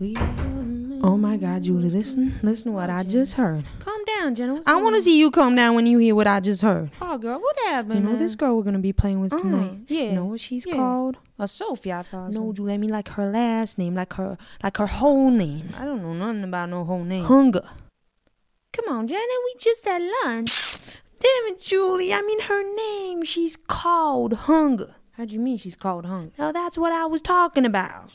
Oh my God, Julie, listen to what I just heard. Calm down, Jenna. I want to see you calm down when you hear what I just heard. Oh, girl, what happened? You know this girl we're going to be playing with tonight? Yeah. You know what she's called? Sophie, I thought. No, Julie, I mean like her last name, like her whole name. I don't know nothing about no whole name. Hunger. Come on, Jenna, we just had lunch. Damn it, Julie, I mean her name. She's called Hunger. How do you mean she's called Hunger? No, that's what I was talking about.